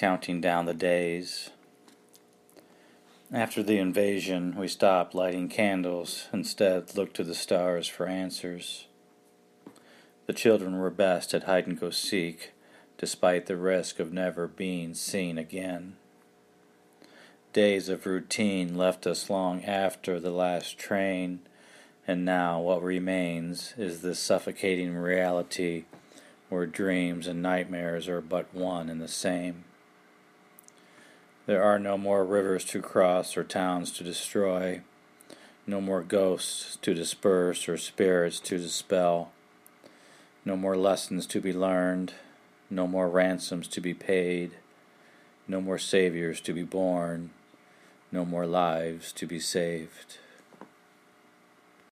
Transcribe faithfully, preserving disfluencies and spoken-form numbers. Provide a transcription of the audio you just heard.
counting down the days. After the invasion, we stopped lighting candles, instead looked to the stars for answers. The children were best at hide-and-go-seek, despite the risk of never being seen again. Days of routine left us long after the last train, and now what remains is this suffocating reality where dreams and nightmares are but one and the same. There are no more rivers to cross or towns to destroy, no more ghosts to disperse or spirits to dispel, no more lessons to be learned, no more ransoms to be paid, no more saviors to be born, no more lives to be saved.